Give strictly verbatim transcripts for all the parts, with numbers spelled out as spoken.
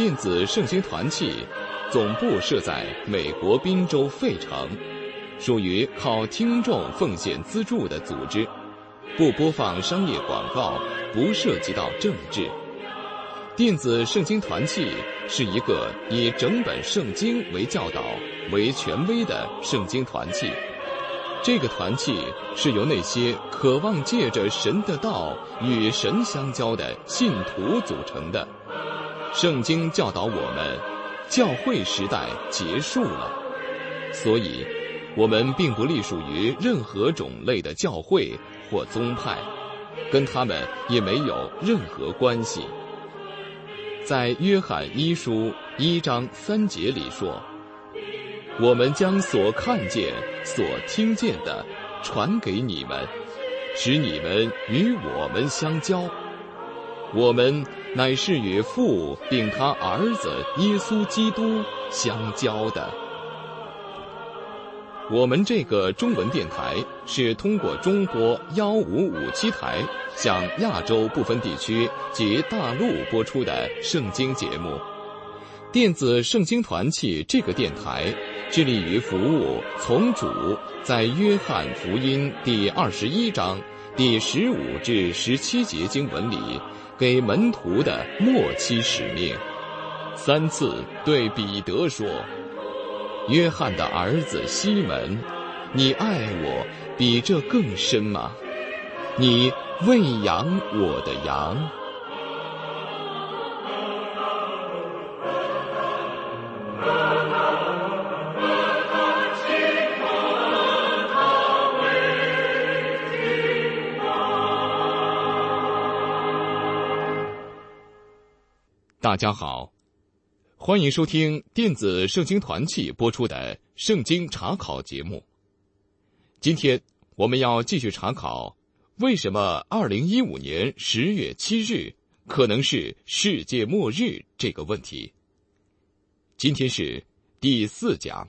电子圣经团契总部设在美国宾州费城，属于靠听众奉献资助的组织，不播放商业广告，不涉及到政治。电子圣经团契是一个以整本圣经为教导、为权威的圣经团契。这个团契是由那些渴望借着神的道与神相交的信徒组成的。圣经教导我们，教会时代结束了，所以我们并不隶属于任何种类的教会或宗派，跟他们也没有任何关系。在约翰一书一章三节里说，我们将所看见、所听见的传给你们，使你们与我们相交。我们乃是与父并他儿子耶稣基督相交的。我们这个中文电台是通过中波一五五七台向亚洲部分地区及大陆播出的圣经节目。电子圣经团契这个电台致力于服务从主在约翰福音第二十一章第十五至十七节经文里给门徒的末期使命。三次对彼得说，约翰的儿子西门，你爱我比这更深吗？你喂养我的羊。大家好，欢迎收听电子圣经团契播出的圣经查考节目。今天我们要继续查考为什么二零一五年十月七日可能是世界末日这个问题。今天是第四讲。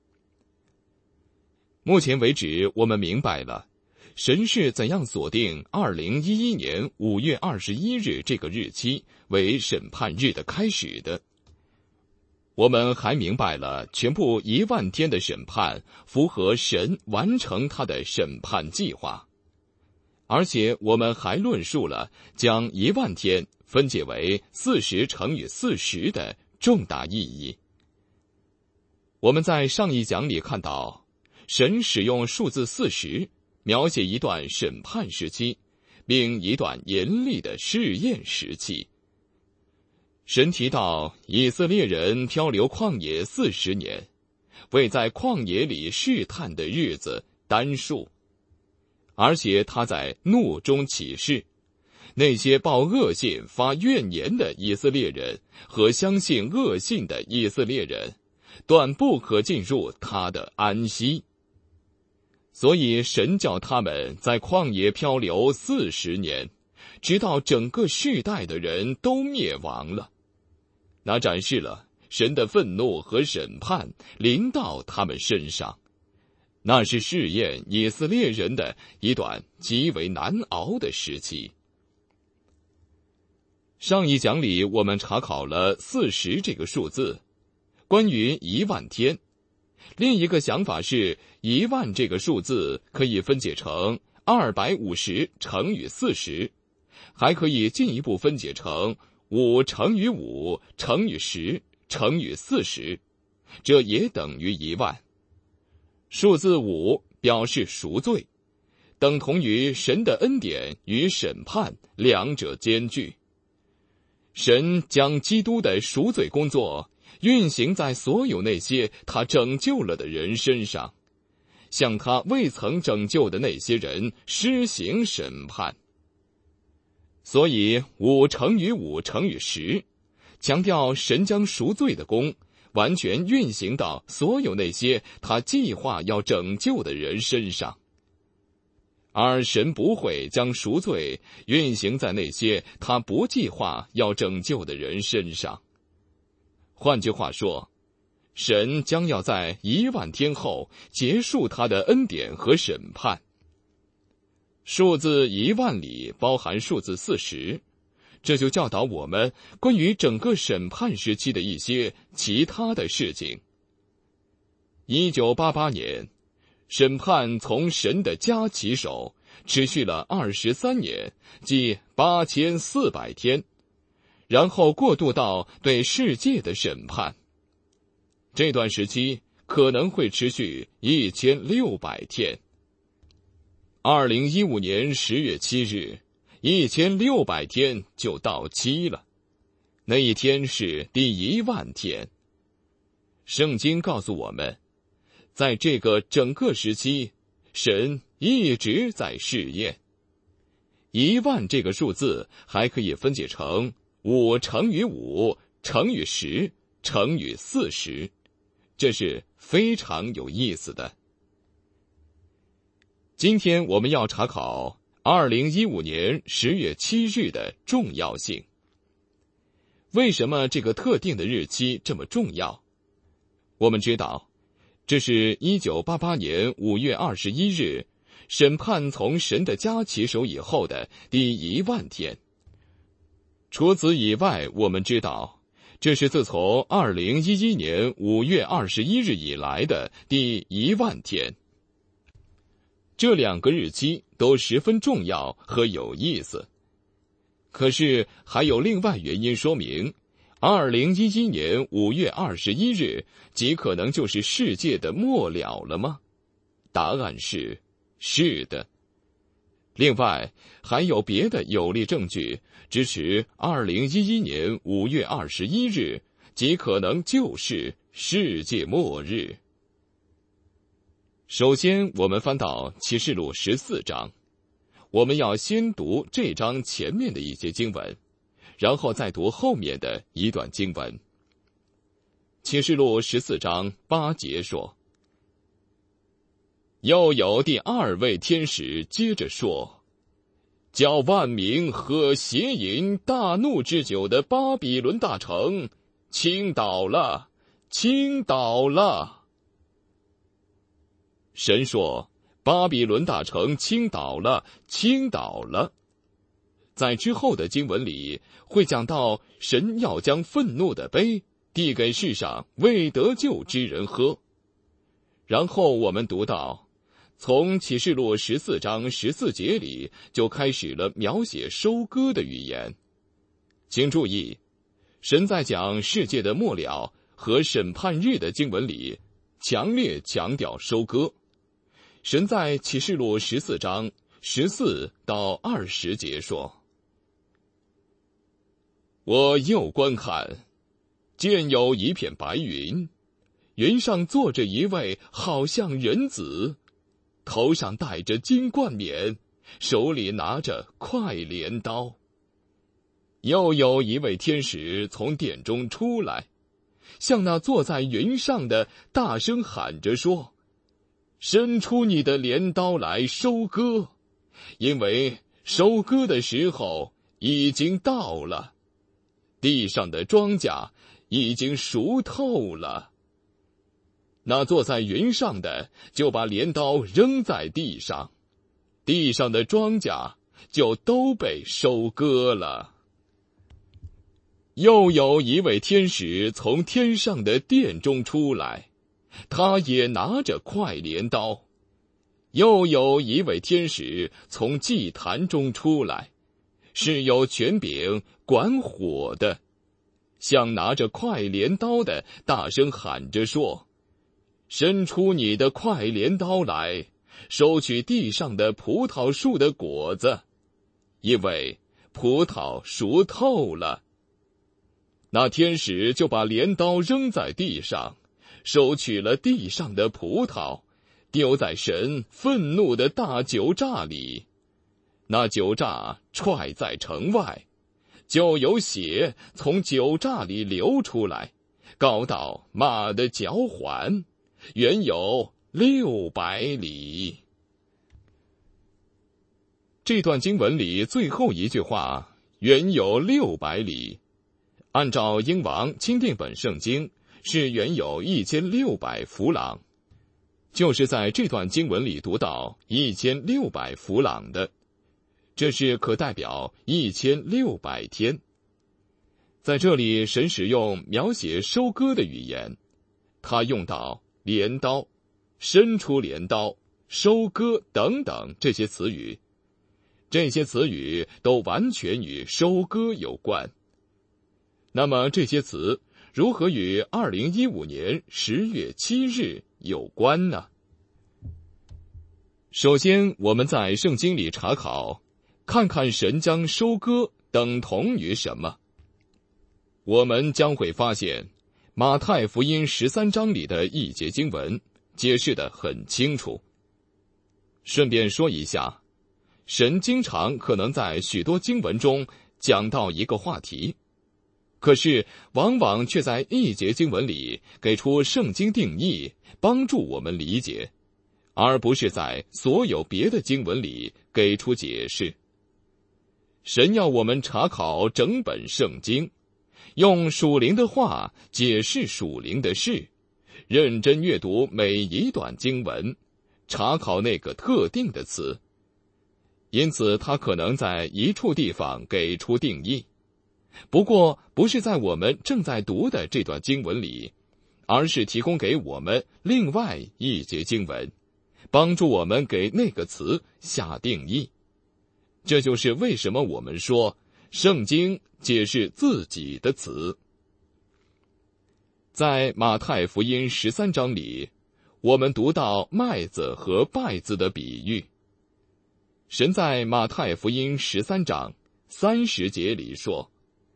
目前为止，我们明白了神是怎样锁定二零一一年五月二十一日这个日期为审判日的开始的。我们还明白了全部一万天的审判符合神完成他的审判计划，而且我们还论述了将一万天分解为四十乘以四十的重大意义。我们在上一讲里看到，神使用数字四十描写一段审判时期，并一段严厉的试验时期。神提到以色列人漂流旷野四十年，为在旷野里试探的日子单数，而且他在怒中起誓，那些报恶信发怨言的以色列人和相信恶信的以色列人，断不可进入他的安息。所以神叫他们在旷野漂流四十年，直到整个世代的人都灭亡了。那展示了神的愤怒和审判临到他们身上，那是试验以色列人的一段极为难熬的时期。上一讲里我们查考了四十这个数字，关于一万天。另一个想法是，一万这个数字可以分解成二百五十乘以四十，还可以进一步分解成五乘以五乘以十乘以四十，这也等于一万。数字五表示赎罪，等同于神的恩典与审判两者兼具。神将基督的赎罪工作运行在所有那些他拯救了的人身上，向他未曾拯救的那些人施行审判。所以五乘以五乘以十，强调神将赎罪的功完全运行到所有那些他计划要拯救的人身上，而神不会将赎罪运行在那些他不计划要拯救的人身上。换句话说，神将要在一万天后结束他的恩典和审判。数字一万里包含数字四十， 这就教导我们关于整个审判时期的一些其他的事情。一九八八年，审判从神的家起手，持续了二十三年，即八千四百天，然后过渡到对世界的审判。这段时期可能会持续一千六百天。二零一五年十月七日，一千六百天就到期了，那一天是第一万天。圣经告诉我们，在这个整个时期，神一直在试验。一万这个数字还可以分解成五乘以五乘以十乘以四十，这是非常有意思的。今天我们要查考二零一五年十月七日的重要性。为什么这个特定的日期这么重要？我们知道，这是一九八八年五月二十一日，审判从神的家起手以后的第一万天。除此以外，我们知道，这是自从二零一一年五月二十一日以来的第一万天。这两个日期都十分重要和有意思。可是还有另外原因说明，二零一一年五月二十一日极可能就是世界的末了了吗？答案是是的。另外还有别的有力证据支持二零一一年五月二十一日极可能就是世界末日。首先我们翻到启示录十四章，我们要先读这章前面的一些经文，然后再读后面的一段经文。启示录十四章八节说，又有第二位天使接着说，叫万民喝邪淫大怒之酒的巴比伦大城倾倒了，倾倒了。神说，巴比伦大城倾倒了，倾倒了。在之后的经文里会讲到，神要将愤怒的杯递给世上未得救之人喝。然后我们读到，从启示录十四章十四节里就开始了描写收割的语言。请注意，神在讲世界的末了和审判日的经文里强烈强调收割。神在启示录十四章十四到二十节说，我又观看，见有一片白云，云上坐着一位好像人子，头上戴着金冠冕，手里拿着快镰刀。又有一位天使从殿中出来，向那坐在云上的大声喊着说，伸出你的镰刀来收割，因为收割的时候已经到了，地上的庄稼已经熟透了。那坐在云上的就把镰刀扔在地上，地上的庄稼就都被收割了。又有一位天使从天上的殿中出来，他也拿着快镰刀。又有一位天使从祭坛中出来，是有权柄管火的，向拿着快镰刀的大声喊着说，伸出你的快镰刀来，收取地上的葡萄树的果子，因为葡萄熟透了。那天使就把镰刀扔在地上，收取了地上的葡萄，丢在神愤怒的大酒榨里。那酒榨踹在城外，就有血从酒榨里流出来，高到马的脚环，远有六百里。这段经文里最后一句话，远有六百里，按照英王钦定本圣经是远有一千六百弗朗，就是在这段经文里读到一千六百弗朗的。 这是可代表一千六百天。在这里，神使用描写收割的语言，他用到镰刀、伸出镰刀、收割等等这些词语，这些词语都完全与收割有关。那么这些词如何与二零一五年十月七日有关呢？首先，我们在圣经里查考，看看神将收割等同于什么。我们将会发现，马太福音十三章里的一节经文解释得很清楚。顺便说一下，神经常可能在许多经文中讲到一个话题，可是往往却在一节经文里给出圣经定义，帮助我们理解，而不是在所有别的经文里给出解释。神要我们查考整本圣经，用属灵的话解释属灵的事，认真阅读每一段经文，查考那个特定的词。因此他可能在一处地方给出定义，不过不是在我们正在读的这段经文里，而是提供给我们另外一节经文，帮助我们给那个词下定义。这就是为什么我们说圣经解释自己的词。在马太福音十三章里，我们读到麦子和稗子的比喻。神在马太福音十三章三十节里说：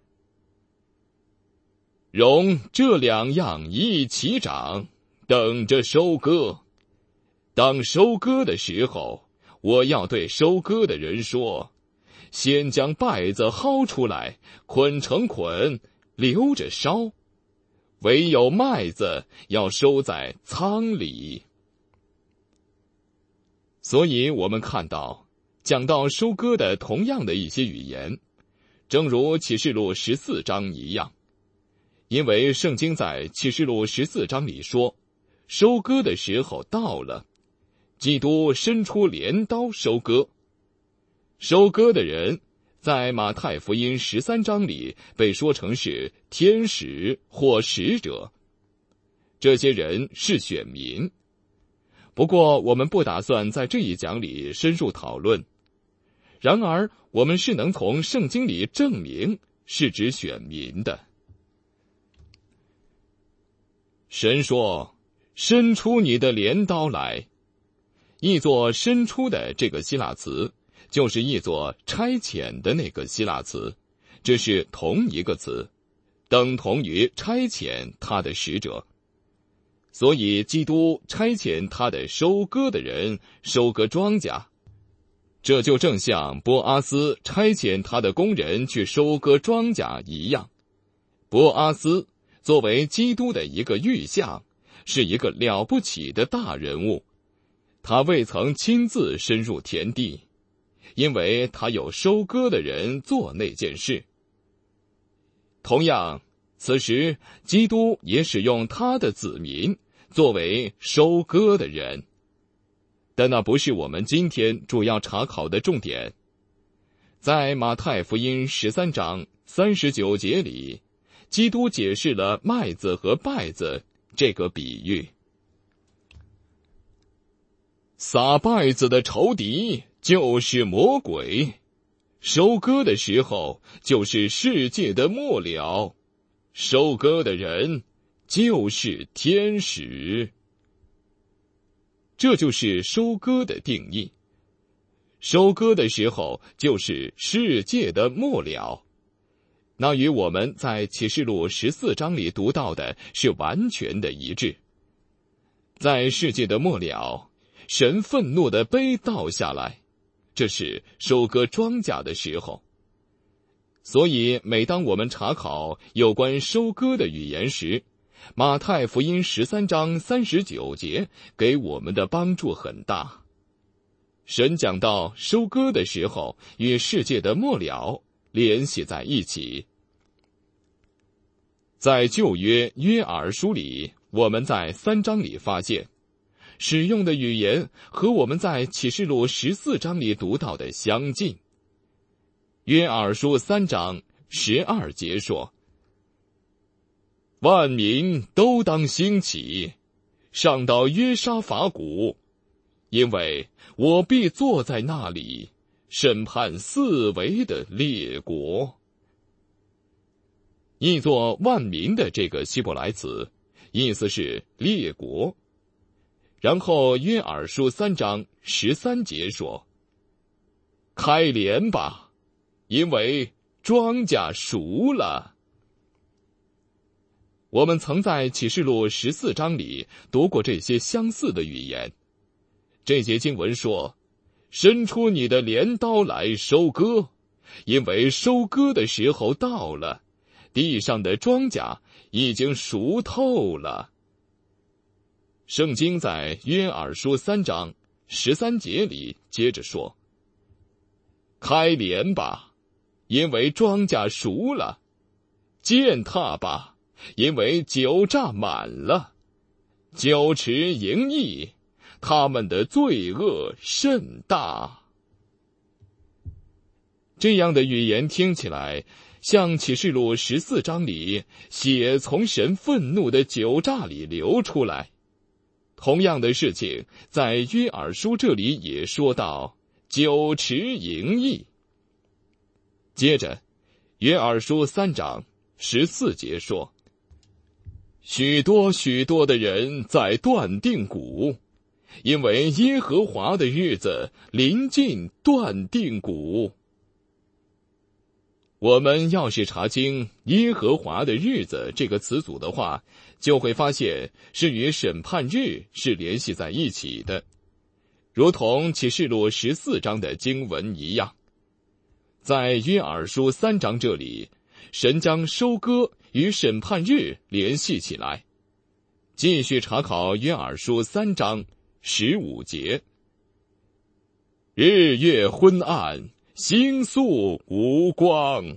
容这两样一起长，等着收割。当收割的时候，我要对收割的人说，先将稗子薅出来，捆成捆，留着烧；唯有麦子要收在仓里。所以我们看到，讲到收割的同样的一些语言，正如启示录十四章一样，因为圣经在启示录十四章里说，收割的时候到了，基督伸出镰刀收割。收割的人在马太福音十三章里被说成是天使或使者，这些人是选民。不过我们不打算在这一讲里深入讨论，然而我们是能从圣经里证明是指选民的。神说，伸出你的镰刀来。译作伸出的这个希腊词，就是译作差遣的那个希腊词，这是同一个词，等同于差遣他的使者。所以基督差遣他的收割的人收割庄稼，这就正像波阿斯差遣他的工人去收割庄稼一样。波阿斯作为基督的一个预象，是一个了不起的大人物，他未曾亲自深入田地，因为他有收割的人做那件事。同样，此时基督也使用他的子民作为收割的人，但那不是我们今天主要查考的重点。在马太福音十三章三十九节里，基督解释了麦子和稗子这个比喻。撒稗子的仇敌就是魔鬼，收割的时候就是世界的末了，收割的人就是天使。这就是收割的定义。收割的时候就是世界的末了，那与我们在启示录十四章里读到的是完全的一致。在世界的末了，神愤怒的杯倒下来，这是收割庄稼的时候。所以每当我们查考有关收割的语言时，马太福音十三章三十九节给我们的帮助很大。神讲到收割的时候与世界的末了联系在一起。在旧约约珥书里，我们在三章里发现使用的语言和我们在启示录十四章里读到的相近， 约珥书三章十二节说：万民都当兴起，上到约沙法谷，因为我必坐在那里，审判四围的列国。译作万民的这个希伯来词，意思是列国。然后约珥书三章十三节说：开镰吧，因为庄稼熟了。我们曾在启示录十四章里读过这些相似的语言。这节经文说：伸出你的镰刀来收割，因为收割的时候到了，地上的庄稼已经熟透了。圣经在约珥书三章十三节里接着说：开镰吧，因为庄稼熟了；践踏吧，因为酒榨满了；酒池盈溢，他们的罪恶甚大。这样的语言听起来像启示录十四章里血从神愤怒的酒榨里流出来。同样的事情在约珥书这里也说到酒池盈溢。接着约珥书三章十四节说：许多许多的人在断定谷，因为耶和华的日子临近断定谷。我们要是查经耶和华的日子这个词组的话，就会发现是与审判日是联系在一起的，如同启示录十四章的经文一样。在约珥书三章这里，神将收割与审判日联系起来。继续查考约珥书三章十五节：日月昏暗，星宿无光。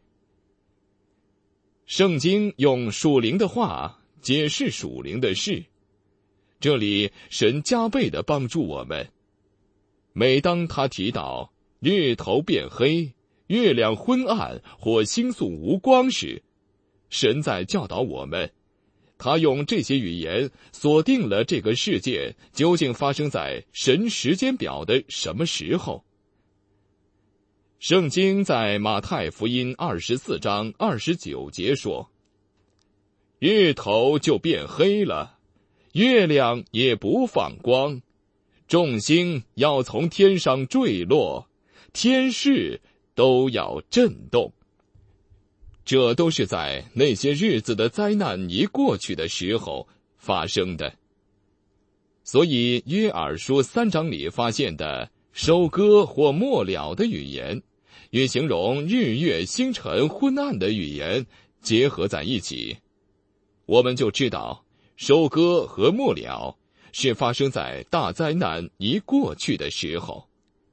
圣经用属灵的话解释属灵的事，这里神加倍地帮助我们。每当他提到日头变黑，月亮昏暗或星宿无光时，神在教导我们，他用这些语言锁定了这个事件究竟发生在神时间表的什么时候。圣经在马太福音二十四章二十九节说：日头就变黑了，月亮也不放光，众星要从天上坠落，天势都要震动。这都是在那些日子的灾难一过去的时候发生的。所以约珥书三章里发现的收割或末了的语言，与形容日月星辰昏暗的语言结合在一起，我们就知道收割和末了是发生在大灾难一过去的时候。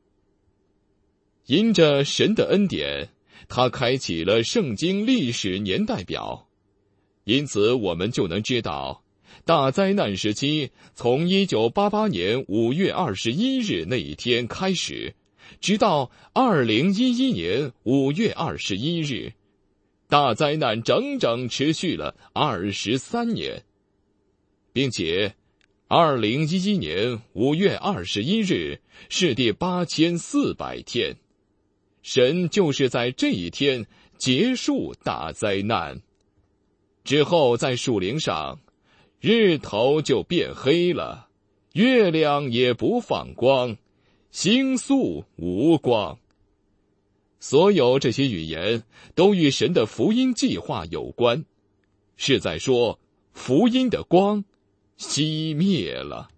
因着神的恩典，他开启了圣经历史年代表，因此我们就能知道大灾难时期从一九八八年五月二十一日那一天开始，直到二零一一年五月二十一日，大灾难整整持续了二十三年，并且二零一一年五月二十一日是第八千四百天，神就是在这一天结束大灾难。之后在属灵上，日头就变黑了，月亮也不放光，星宿无光。所有这些语言都与神的福音计划有关，是在说福音的光熄灭了。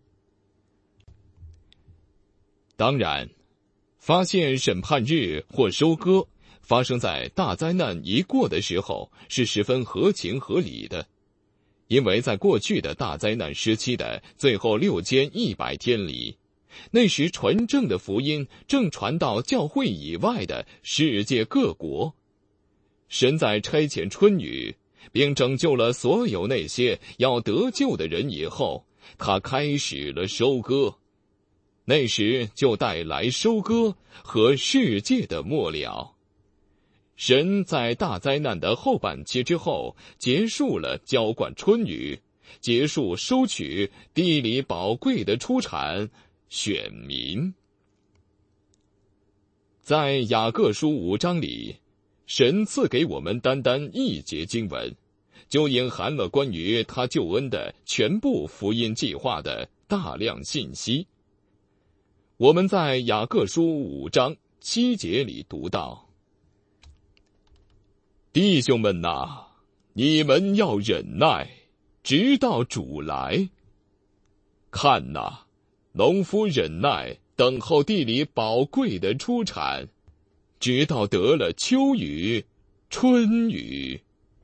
当然，发现审判日或收割发生在大灾难一过的时候是十分合情合理的，因为在过去的大灾难时期的最后六千一百天里，那时纯正的福音正传到教会以外的世界各国。神在差遣春雨并拯救了所有那些要得救的人以后，他开始了收割，那时就带来收割和世界的末了。 神在大灾难的后半期之后，结束了浇灌春雨，结束收取地里宝贵的出产，选民。在雅各书五章里，神赐给我们单单一节经文，就隐含了关于他救恩的全部福音计划的大量信息。我们在雅各书五章七节里读到：弟兄们哪，你们要忍耐，直到主来。看哪，农夫忍耐，等候地里宝贵的出产，直到得了秋雨、春雨。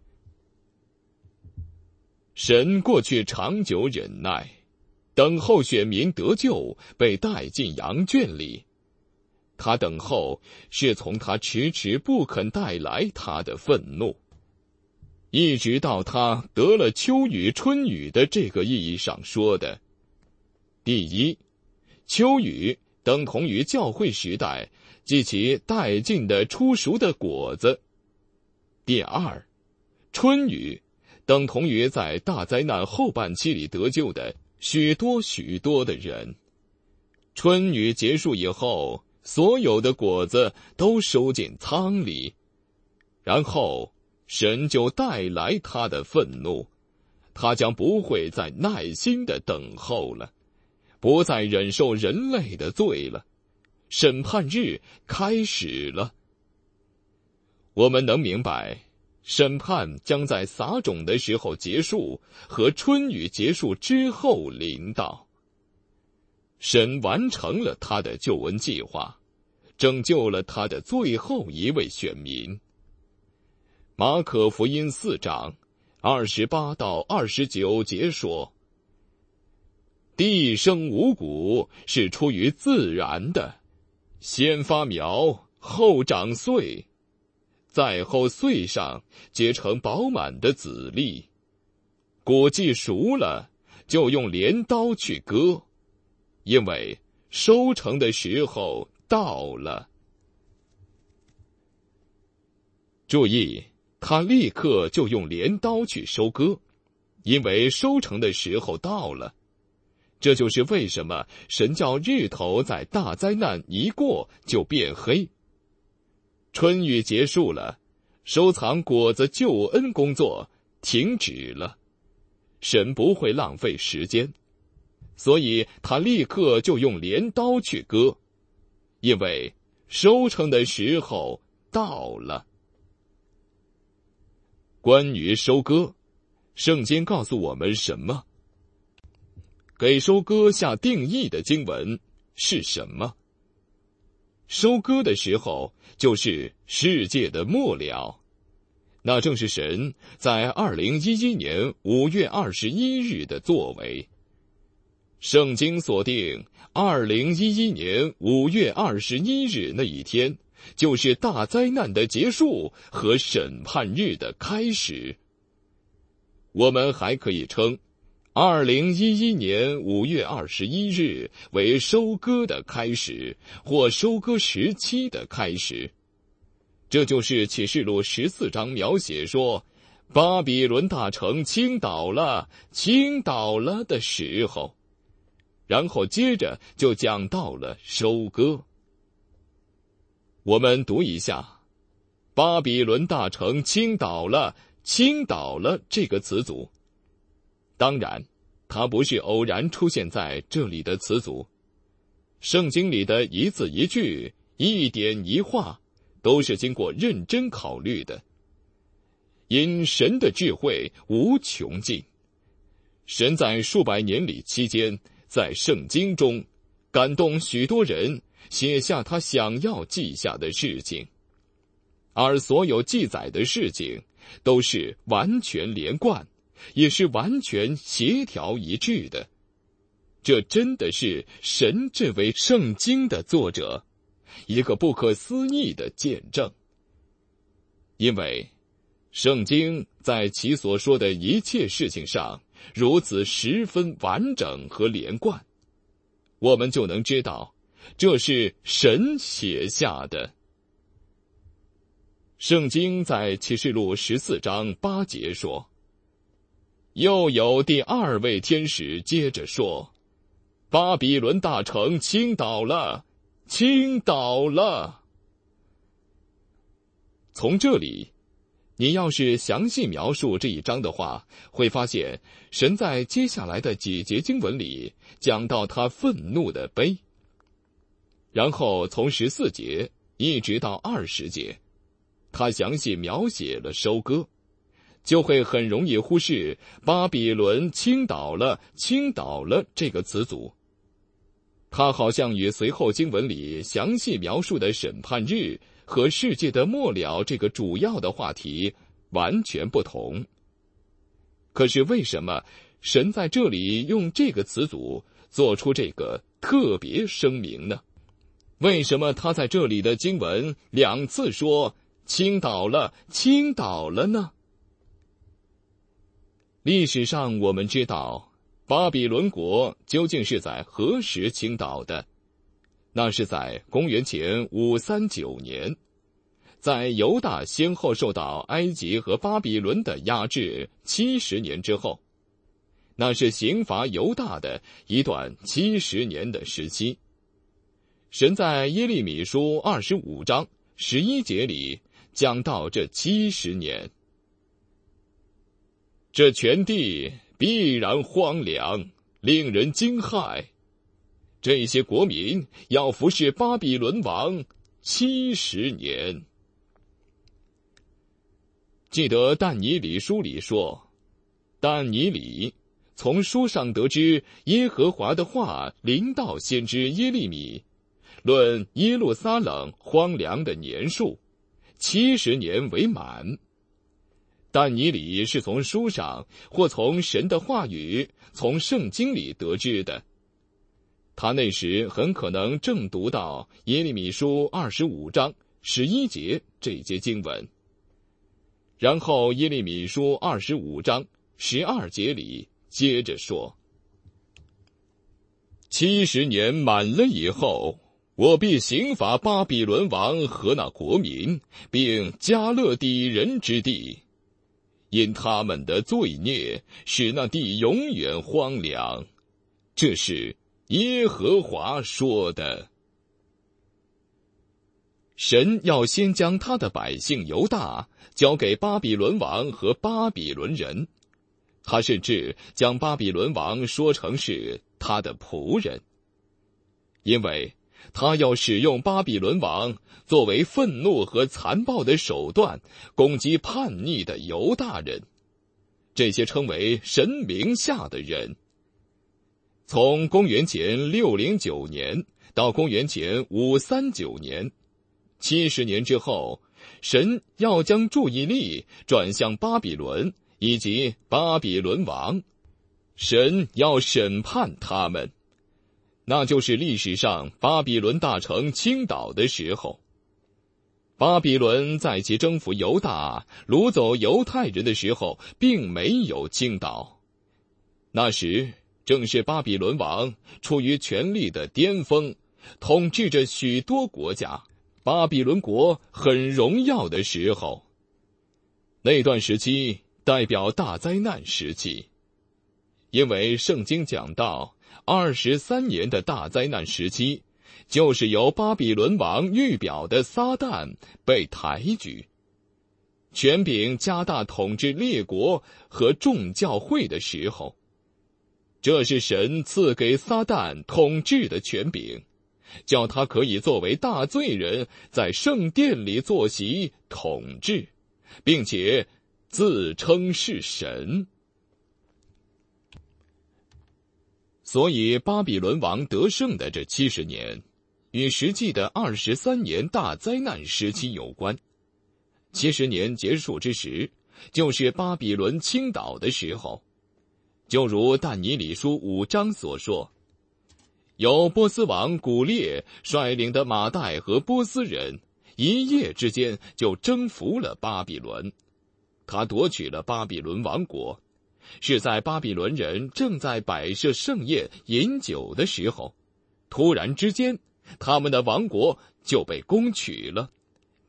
神过去长久忍耐，等候选民得救，被带进羊圈里。他等候是从他迟迟不肯带来他的愤怒，一直到他得了秋雨春雨的这个意义上说的。第一，秋雨等同于教会时代及其带进的初熟的果子。第二，春雨等同于在大灾难后半期里得救的许多许多的人。春雨结束以后，所有的果子都收进仓里，然后神就带来他的愤怒，他将不会再耐心地等候了，不再忍受人类的罪了，审判日开始了。我们能明白，审判将在撒种的时候结束，和春雨结束之后临到。神完成了他的救恩计划，拯救了他的最后一位选民。马可福音四章二十八到二十九节说：地生五谷是出于自然的，先发苗，后长穗，在后穗上结成饱满的籽粒。谷既熟了，就用镰刀去割，因为收成的时候到了。注意，他立刻就用镰刀去收割，因为收成的时候到了。这就是为什么神叫日头在大灾难一过就变黑。春雨结束了，收藏果子救恩工作停止了，神不会浪费时间，所以他立刻就用镰刀去割，因为收成的时候到了。关于收割，圣经告诉我们什么？给收割下定义的经文是什么？收割的时候就是世界的末了，那正是神在二零一一年五月二十一日的作为。圣经锁定二零一一年五月二十一日那一天，就是大灾难的结束和审判日的开始。我们还可以称二零一一年五月二十一日为收割的开始，或收割时期的开始。这就是启示录十四章描写说，巴比伦大城倾倒了，倾倒了的时候。然后接着就讲到了收割。我们读一下，巴比伦大城倾倒了，倾倒了这个词组。当然，它不是偶然出现在这里的词组，圣经里的一字一句、一点一画，都是经过认真考虑的。因神的智慧无穷尽，神在数百年里期间，在圣经中感动许多人，写下他想要记下的事情，而所有记载的事情都是完全连贯，也是完全协调一致的。这真的是神这位圣经的作者一个不可思议的见证。因为圣经在其所说的一切事情上如此十分完整和连贯，我们就能知道这是神写下的。 圣经在启示录十四章八节说，又有第二位天使接着说，巴比伦大城倾倒了，倾倒了。从这里，你要是详细描述这一章的话，会发现神在接下来的几节经文里讲到他愤怒的悲，然后从十四节一直到二十节，他详细描写了收割，就会很容易忽视巴比伦倾倒了，倾倒了这个词组。它好像与随后经文里详细描述的审判日和世界的末了这个主要的话题完全不同。可是为什么神在这里用这个词组做出这个特别声明呢？为什么他在这里的经文两次说倾倒了，倾倒了呢？历史上我们知道，巴比伦国究竟是在何时倾倒的？那是在公元前五三九年，在犹大先后受到埃及和巴比伦的压制七十年之后，那是刑罚犹大的一段七十年的时期。神在耶利米书二十五章十一节里讲到这七十年，这全地必然荒凉，令人惊骇。这些国民要服侍巴比伦王七十年。记得但以理书里说，但以理从书上得知耶和华的话临到先知耶利米，论耶路撒冷荒凉的年数，七十年为满。但以理是从书上或从神的话语，从圣经里得知的。他那时很可能正读到耶利米书二十五章十一节这节经文，然后耶利米书二十五章十二节里接着说，七十年满了以后，我必刑罚巴比伦王和那国民，并加勒底人之地，因他们的罪孽使那地永远荒凉。这是耶和华说的。神要先将他的百姓犹大交给巴比伦王和巴比伦人，他甚至将巴比伦王说成是他的仆人，因为他要使用巴比伦王作为愤怒和残暴的手段，攻击叛逆的犹大人，这些称为神名下的人。从公元前六零九年到公元前五三九年，七十年之后，神要将注意力转向巴比伦以及巴比伦王，神要审判他们，那就是历史上巴比伦大城倾倒的时候。巴比伦在其征服犹大、掳走犹太人的时候，并没有倾倒。那时正是巴比伦王处于权力的巅峰，统治着许多国家，巴比伦国很荣耀的时候。那段时期代表大灾难时期，因为圣经讲到二十三年的大灾难时期，就是由巴比伦王预表的撒旦被抬举，权柄加大统治列国和众教会的时候。这是神赐给撒旦统治的权柄，叫他可以作为大罪人在圣殿里坐席统治，并且自称是神。所以巴比伦王得胜的这七十年与实际的二十三年大灾难时期有关。七十年结束之时，就是巴比伦倾倒的时候。就如但以理书五章所说，由波斯王古列率领的马代和波斯人一夜之间就征服了巴比伦，他夺取了巴比伦王国，是在巴比伦人正在摆设盛宴饮酒的时候，突然之间他们的王国就被攻取了，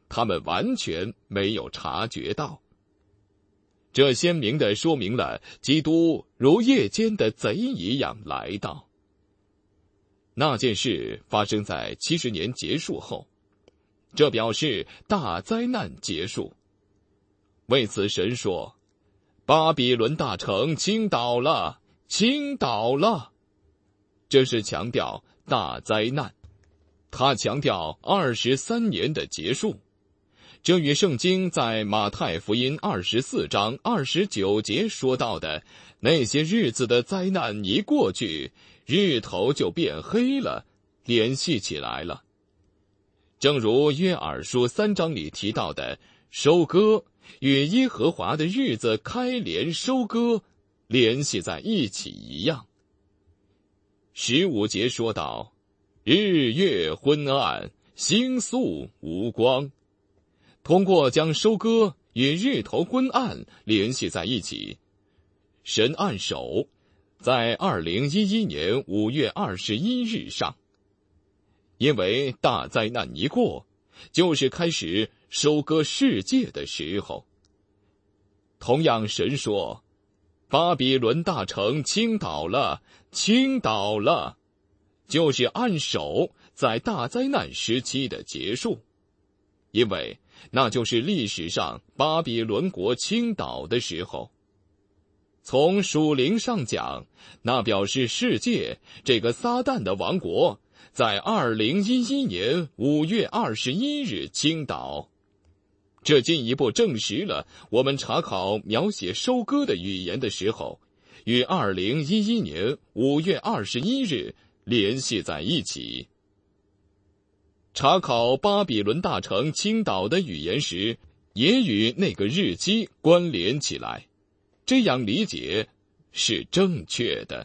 他们完全没有察觉到。这鲜明地说明了基督如夜间的贼一样来到。那件事发生在七十年结束后，这表示大灾难结束。为此，神说：“巴比伦大城倾倒了，倾倒了。”这是强调大灾难，他强调二十三年的结束。这与圣经在马太福音二十四章二十九节说到的那些日子的灾难一过去，日头就变黑了，联系起来了。正如约珥书三章里提到的，收割与耶和华的日子开镰收割联系在一起一样。十五节说道：“日月昏暗，星宿无光。”通过将收割与日头昏暗联系在一起，神按手在二零一一年五月二十一日上，因为大灾难一过，就是开始收割世界的时候。同样，神说：“巴比伦大城倾倒了，倾倒了”，就是按手在大灾难时期的结束，因为那就是历史上巴比伦国倾倒的时候。从属灵上讲，那表示世界这个撒旦的王国在二零一一年五月二十一日倾倒。这进一步证实了我们查考描写收割的语言的时候，与二零一一年五月二十一日联系在一起。查考巴比伦大城倾倒的语言时，也与那个日期关联起来，这样理解是正确的。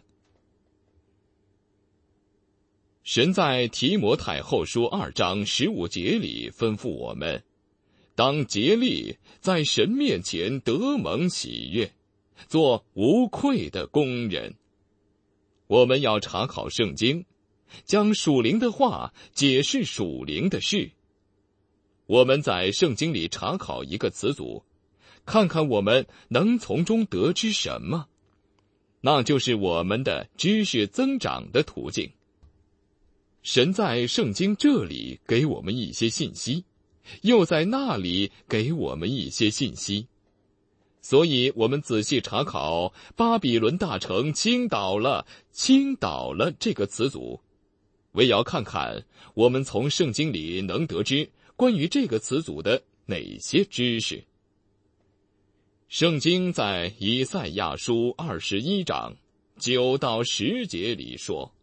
神在提摩太后书二章十五节里吩咐我们，当竭力在神面前得蒙喜悦，做无愧的工人。我们要查考圣经，将属灵的话解释属灵的事。我们在圣经里查考一个词组，看看我们能从中得知什么，那就是我们的知识增长的途径。神在圣经这里给我们一些信息，又在那里给我们一些信息，所以我们仔细查考巴比伦大城倾倒了，倾倒了这个词组，为要看看我们从圣经里能得知关于这个词组的哪些知识。圣经在以赛亚书二十一章九到十节里说：“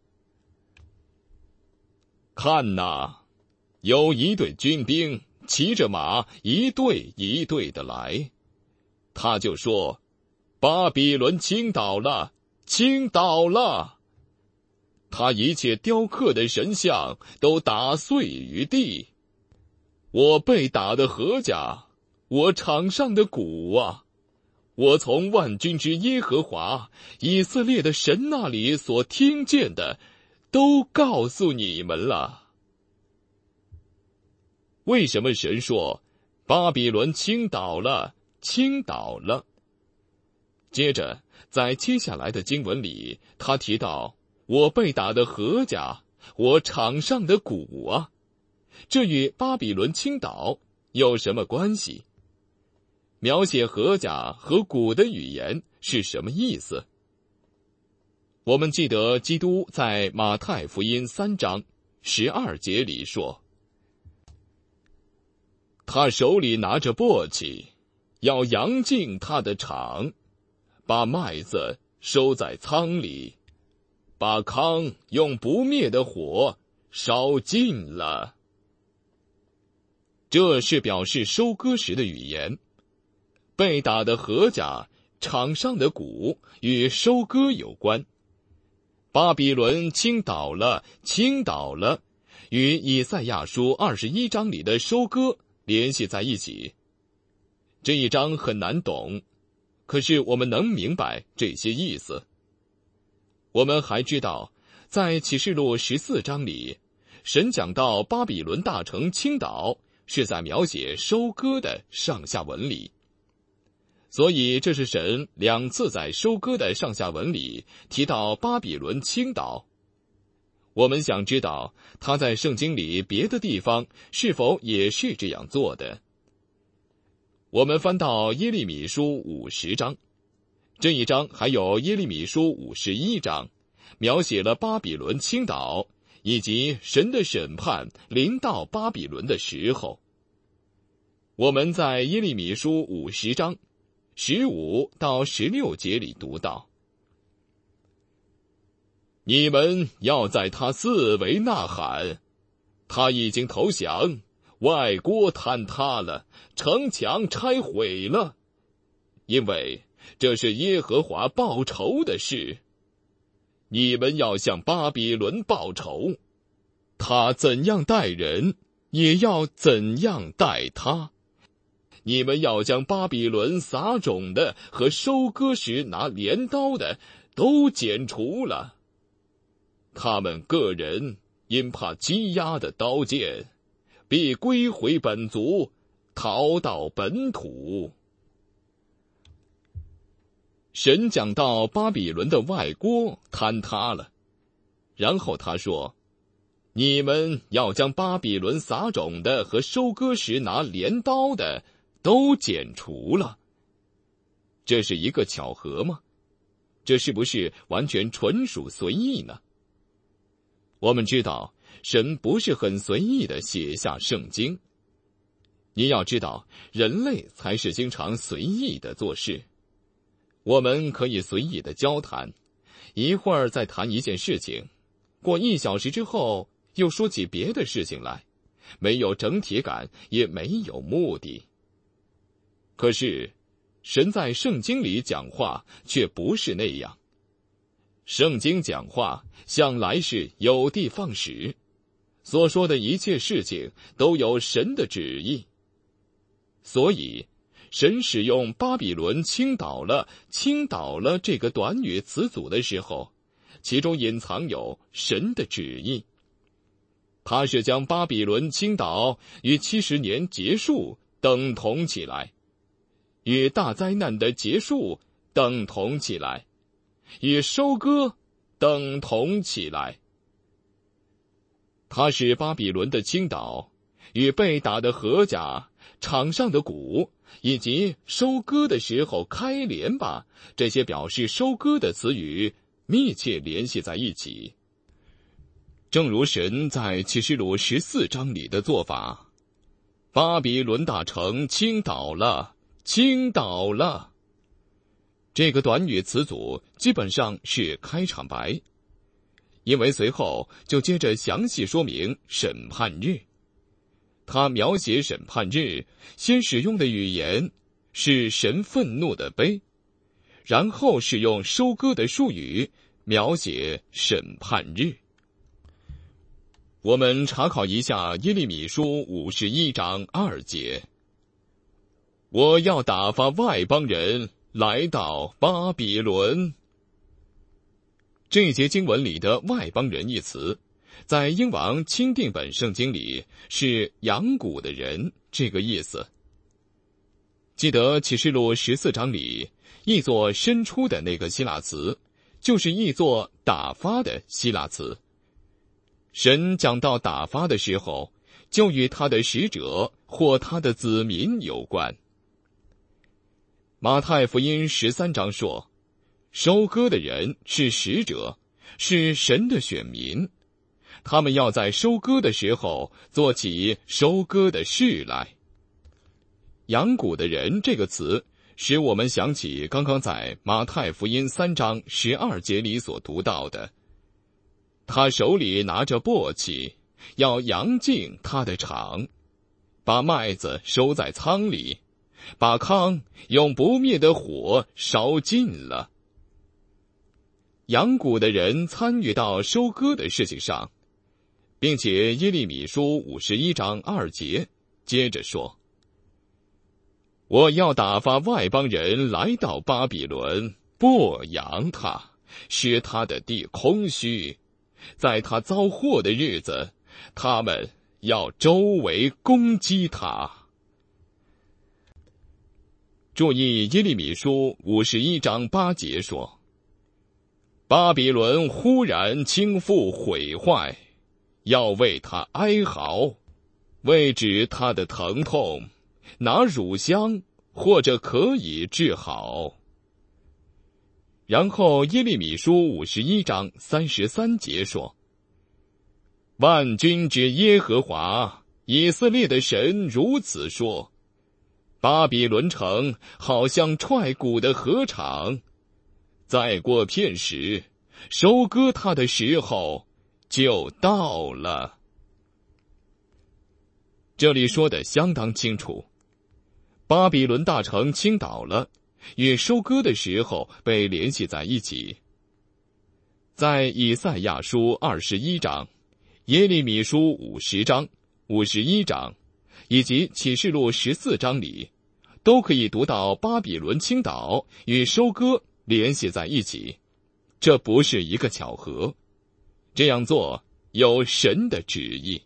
看哪，有一队军兵骑着马，一队一队的来。他就说：巴比伦倾倒了，倾倒了。他一切雕刻的神像都打碎于地。我被打的禾甲，我场上的鼓啊，我从万军之耶和华以色列的神那里所听见的，都告诉你们了。”为什么神说巴比伦倾倒了，倾倒了？接着在接下来的经文里，他提到我被打的禾甲，我场上的鼓啊，这与巴比伦倾倒有什么关系？描写禾甲和鼓的语言是什么意思？我们记得基督在马太福音三章十二节里说，他手里拿着簸箕，要扬进他的场，把麦子收在仓里，把糠用不灭的火烧尽了。这是表示收割时的语言。被打的禾甲，场上的鼓与收割有关。巴比伦倾倒了，倾倒了，与以赛亚书二十一章里的收割联系在一起。这一章很难懂，可是我们能明白这些意思。我们还知道，在启示录十四章里，神讲到巴比伦大城倾倒， 是在描写收割的上下文里。所以这是神两次在收割的上下文里提到巴比伦倾倒。我们想知道他在圣经里别的地方是否也是这样做的。我们翻到耶利米书五十章，这一章还有耶利米书五十一章，描写了巴比伦倾倒以及神的审判临到巴比伦的时候。我们在耶利米书五十章十五到十六节里读到：你们要在他四围呐喊，他已经投降，外郭坍塌了，城墙拆毁了，因为这是耶和华报仇的事。你们要向巴比伦报仇，他怎样待人，也要怎样待他。你们要将巴比伦撒种的和收割时拿镰刀的都剪除了。他们个人因怕积压的刀剑，必归回本族，逃到本土。神讲到巴比伦的外郭坍塌了，然后他说：你们要将巴比伦撒种的和收割时拿镰刀的都剪除了。这是一个巧合吗？这是不是完全纯属随意呢？我们知道神不是很随意地写下圣经。你要知道，人类才是经常随意地做事。我们可以随意地交谈，一会儿再谈一件事情，过一小时之后又说起别的事情来，没有整体感，也没有目的。可是神在圣经里讲话却不是那样。圣经讲话向来是有的放矢，所说的一切事情都有神的旨意。所以神使用巴比伦倾倒了倾倒了这个短语词组的时候，其中隐藏有神的旨意。他是将巴比伦倾倒与七十年结束等同起来，与大灾难的结束等同起来，与收割等同起来。他使巴比伦的倾倒与被打的禾甲、场上的谷以及收割的时候开镰吧，这些表示收割的词语密切联系在一起。正如神在启示录十四章里的做法，巴比伦大城倾倒了，倾倒了。这个短语词组基本上是开场白，因为随后就接着详细说明审判日。他描写审判日，先使用的语言是神愤怒的悲，然后使用收割的术语描写审判日。我们查考一下耶利米书五十一章二节：我要打发外邦人来到巴比伦。这节经文里的外邦人一词，在英王钦定本圣经里是养蛊的人这个意思。记得启示录十四章里译作伸出的那个希腊词，就是译作打发的希腊词。神讲到打发的时候，就与他的使者或他的子民有关。马太福音十三章说，收割的人是使者，是神的选民，他们要在收割的时候做起收割的事来。养蛊的人这个词使我们想起刚刚在马太福音三章十二节里所读到的，他手里拿着簸箕，要扬净他的场，把麦子收在仓里，把糠用不灭的火烧尽了。养蛊的人参与到收割的事情上，并且耶利米书五十一章二节接着说，我要打发外邦人来到巴比伦，剥扬他，使他的地空虚，在他遭祸的日子，他们要周围攻击他。注意耶利米书五十一章八节说，巴比伦忽然倾覆毁坏，要为他哀嚎，为止他的疼痛，拿乳香或者可以治好。然后耶利米书五十一章三十三节说，万军之耶和华以色列的神如此说，巴比伦城好像踹鼓的禾场，再过片时，收割它的时候就到了。这里说得相当清楚，巴比伦大城倾倒了，与收割的时候被联系在一起。在以赛亚书二十一章、耶利米书五十章、五十一章以及启示录十四章里，都可以读到巴比伦倾倒与收割联系在一起。这不是一个巧合，这样做有神的旨意。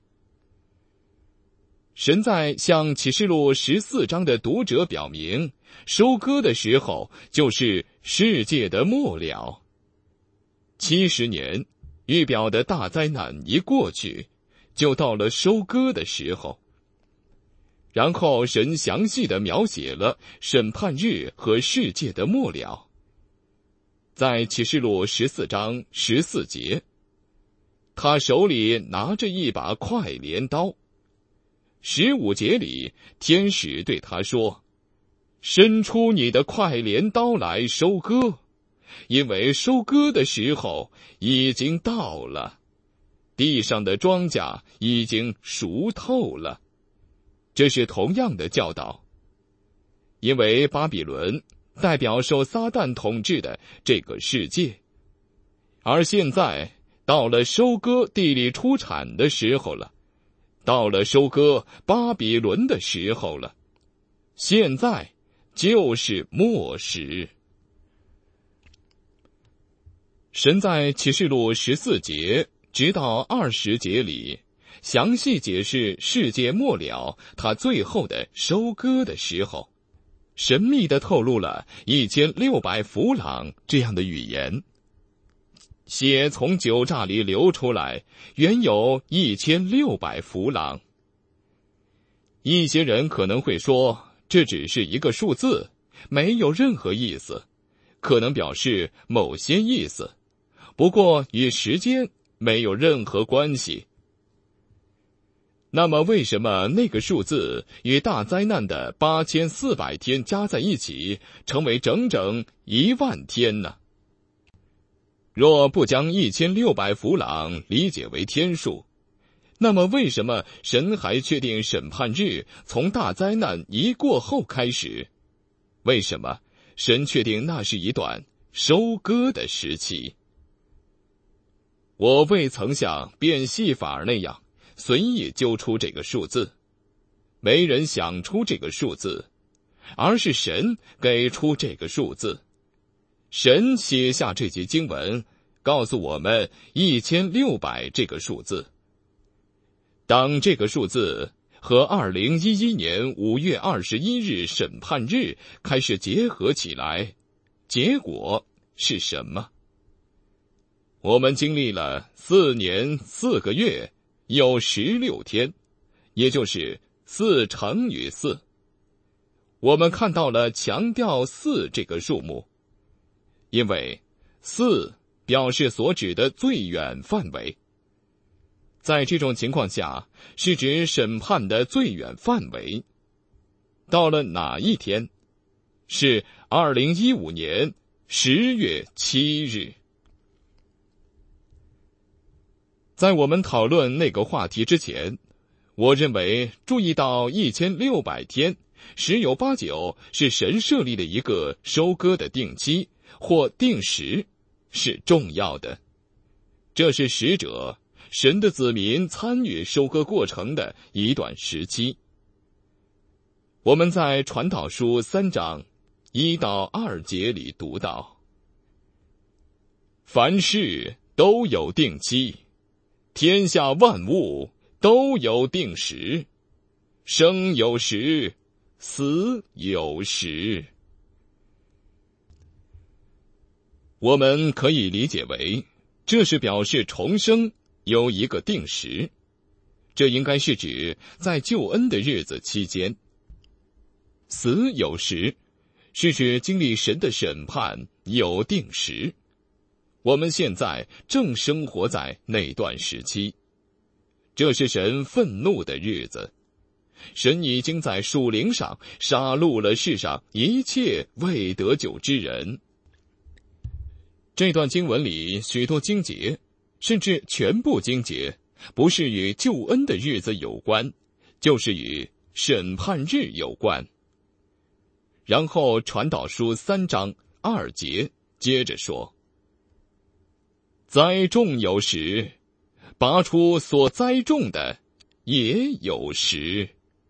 神在向启示录十四章的读者表明，收割的时候就是世界的末了。七十年预表的大灾难一过去，就到了收割的时候。然后神详细地描写了审判日和世界的末了。在启示录十四章十四节，他手里拿着一把快镰刀。十五节里，天使对他说，伸出你的快镰刀来收割，因为收割的时候已经到了，地上的庄稼已经熟透了。这是同样的教导，因为巴比伦代表受撒旦统治的这个世界，而现在到了收割地里出产的时候了，到了收割巴比伦的时候了，现在就是末时。神在启示录十四节直到二十节里详细解释世界末了他最后的收割的时候，神秘地透露了一千六百弗朗这样的语言。血从酒榨里流出来，原有一千六百弗朗。一些人可能会说，这只是一个数字，没有任何意思，可能表示某些意思，不过与时间没有任何关系。那么为什么那个数字与大灾难的八千四百天加在一起，成为整整一万天呢？若不将一千六百弗朗理解为天数，那么为什么神还确定审判日从大灾难一过后开始？为什么神确定那是一段收割的时期？我未曾像变戏法那样随意揪出这个数字，没人想出这个数字，而是神给出这个数字。神写下这节经文，告诉我们一千六百这个数字。当这个数字和二零一一年五月二十一日审判日开始结合起来，结果是什么？我们经历了四年四个月有十六天，也就是四乘以四。我们看到了强调四这个数目，因为四表示所指的最远范围。在这种情况下，是指审判的最远范围。到了哪一天？是二零一五年十月七日。在我们讨论那个话题之前，我认为注意到一千六百天十有八九是神设立的一个收割的定期或定时，是重要的。这是使者神的子民参与收割过程的一段时期。我们在传道书三章一到二节里读到，凡事都有定期，天下万物都有定时，生有时，死有时。我们可以理解为，这是表示重生有一个定时，这应该是指在救恩的日子期间。死有时是指经历神的审判有定时，我们现在正生活在那段时期，这是神愤怒的日子。神已经在属灵上杀戮了世上一切未得救之人。这段经文里许多经节，甚至全部经节，不是与救恩的日子有关，就是与审判日有关。然后传道书三章二节接着说，栽种有时，拔出所栽种的也有时。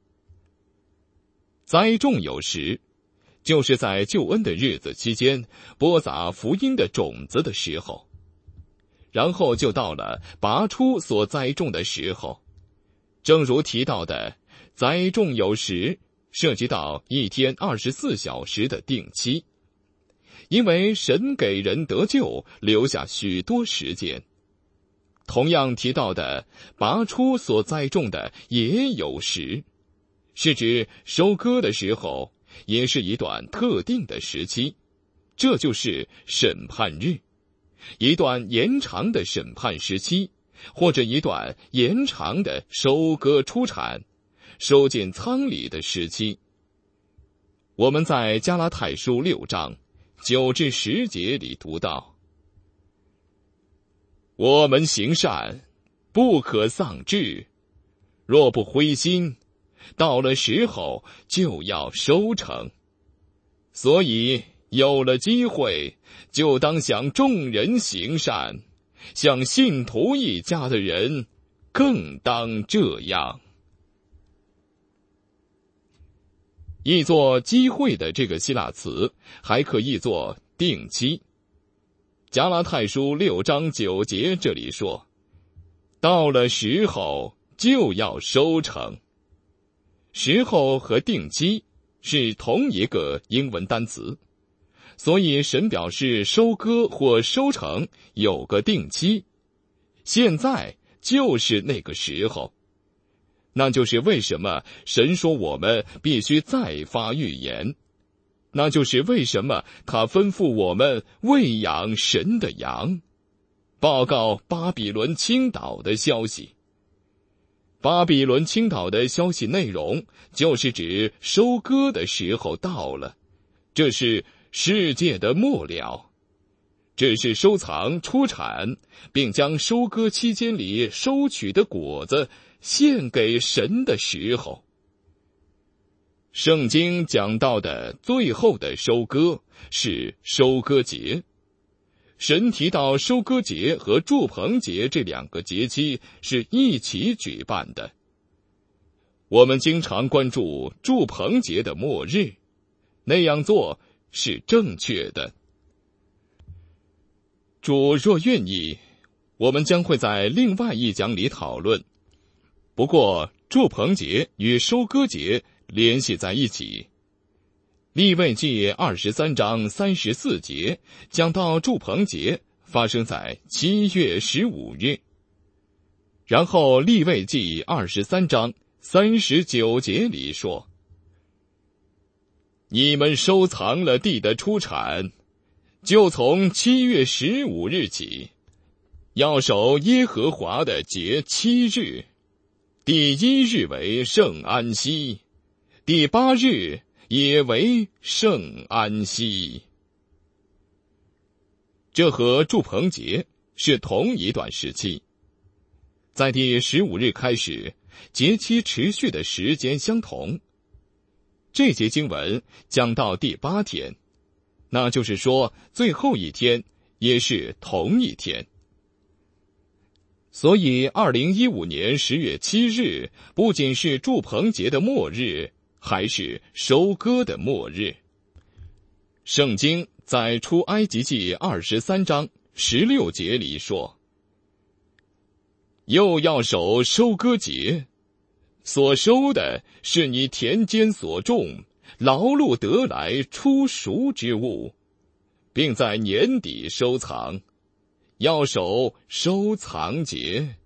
栽种有时，就是在救恩的日子期间播撒福音的种子的时候，然后就到了拔出所栽种的时候。正如提到的，栽种有时涉及到一天二十四小时的定期，因为神给人得救留下许多时间。同样提到的拔出所栽种的也有时，是指收割的时候也是一段特定的时期，这就是审判日，一段延长的审判时期，或者一段延长的收割出产收进仓里的时期。我们在加拉太书六章九至十节里读到，我们行善不可丧志，若不灰心，到了时候就要收成。所以有了机会，就当向众人行善，向信徒一家的人更当这样。译作机会的这个希腊词还可译作定期。加拉太书六章九节这里说，到了时候就要收成。时候和定期是同一个英文单词，所以神表示收割或收成有个定期，现在就是那个时候。那就是为什么神说我们必须再发预言，那就是为什么他吩咐我们喂养神的羊，报告巴比伦倾倒的消息。巴比伦倾倒的消息内容就是指收割的时候到了，这是世界的末了，这是收藏出产并将收割期间里收取的果子献给神的时候。圣经讲到的最后的收割是收割节，神提到收割节和住棚节这两个节期是一起举办的。我们经常关注住棚节的末日，那样做是正确的。主若愿意，我们将会在另外一讲里讨论。不过住棚节与收割节联系在一起。利未记二十三章三十四节讲到住棚节发生在七月十五日，然后利未记二十三章三十九节里说，你们收藏了地的出产，就从七月十五日起，要守耶和华的节七日，第一日为圣安息，第八日也为圣安息。这和住棚节是同一段时期，在第十五日开始，节期持续的时间相同。这节经文讲到第八天，那就是说最后一天也是同一天。所以二零一五年十月七日不仅是住棚节的末日，还是收割的末日。圣经在出埃及记二十三章十六节里说， 又要守收割节，所收的是你田间所种、劳碌得来初熟之物，并在年底收藏，要守收藏节。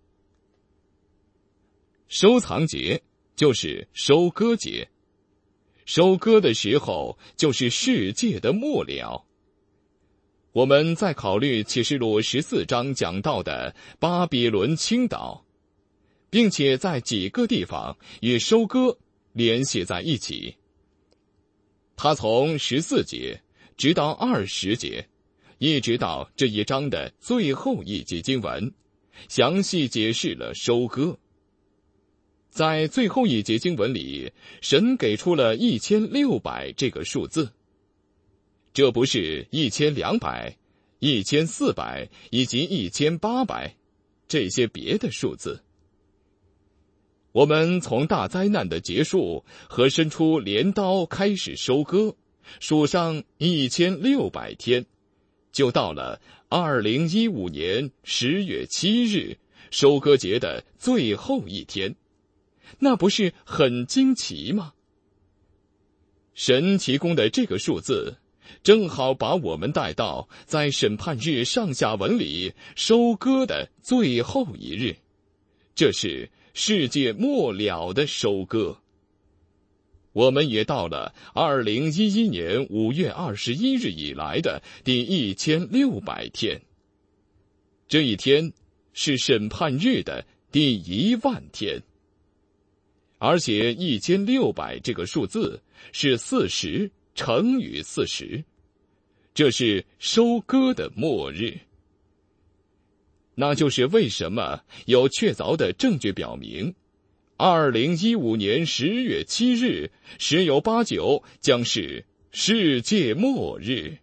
收藏节就是收割节，收割的时候就是世界的末了。我们再考虑启示录十四章讲到的巴比伦倾倒，并且在几个地方与收割联系在一起。他从十四节直到二十节，一直到这一章的最后一节经文，详细解释了收割。在最后一节经文里，神给出了一千六百这个数字，这不是一千两百、一千四百以及一千八百这些别的数字。我们从大灾难的结束和伸出镰刀开始收割，数上一千六百天，就到了二零一五年十月七日收割节的最后一天。那不是很惊奇吗？神提供的这个数字正好把我们带到在审判日上下文里收割的最后一日，这是世界末了的收割。我们也到了二零一一年五月二十一日以来的第一千六百天，这一天是审判日的第一万天。而且一千六百这个数字是四十乘以四十，这是收割的末日。那就是为什么有确凿的证据表明，二零一五年十月七日十有八九将是世界末日。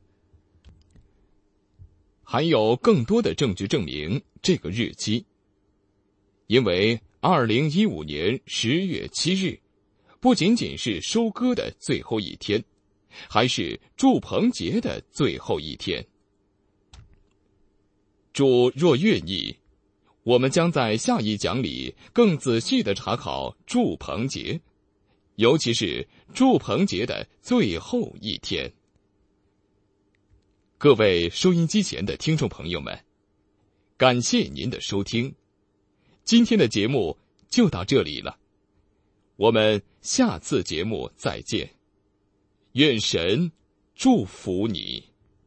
还有更多的证据证明这个日期，因为二零一五年十月七日不仅仅是收割的最后一天，还是住棚节的最后一天。主若愿意，我们将在下一讲里更仔细地查考住棚节，尤其是住棚节的最后一天。各位收音机前的听众朋友们，感谢您的收听。今天的节目就到这里了，我们下次节目再见。愿神祝福你。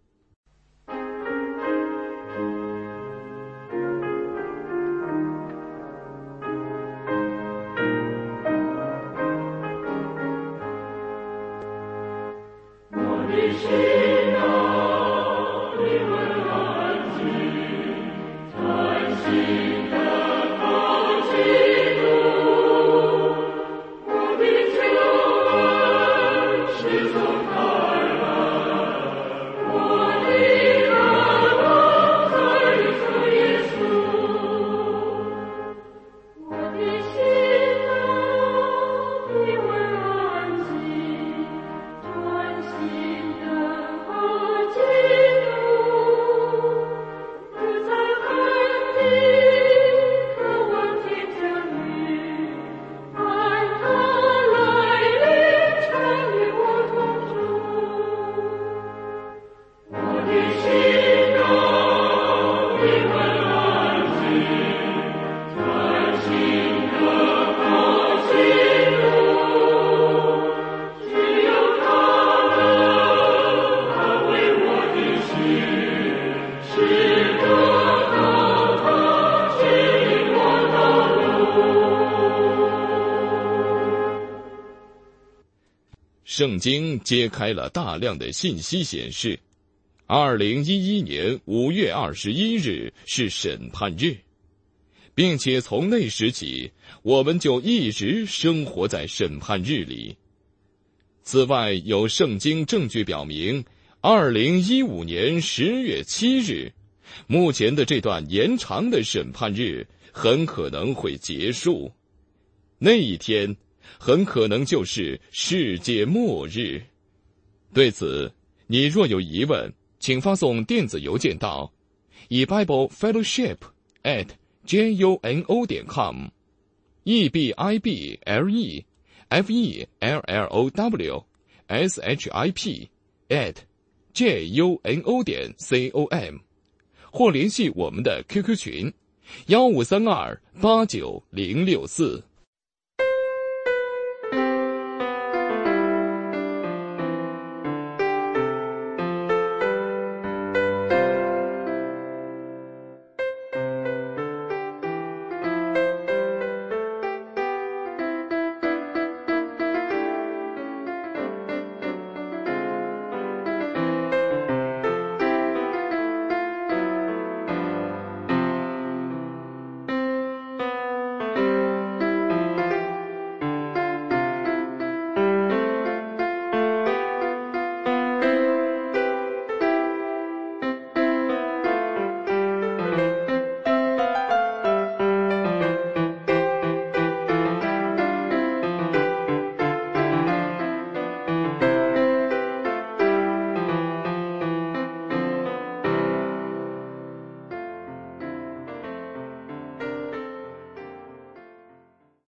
我的心啊，你们安静，专心地靠基督。我的救恩是从他而来，我的盼望在于主耶稣。我的心啊，你们安静，专心地靠基督。不在寒地渴望天降雨，盼他来临常与我同住。我的心啊，你们安静，专心地靠基督。只有他能安慰我的心，使得到他指引我道路。 圣经揭开了大量的信息，显示二零一一年五月二十一日是审判日，并且从那时起我们就一直生活在审判日里。此外，有圣经证据表明二零一五年十月七日目前的这段延长的审判日很可能会结束，那一天很可能就是世界末日。对此，你若有疑问，请发送电子邮件到 e bible fellowship at j u n o 点 com，e b i b l e f e l l o w s h i p at j u n o 点 com， 或联系我们的 Q Q 群幺五三二八九零六四。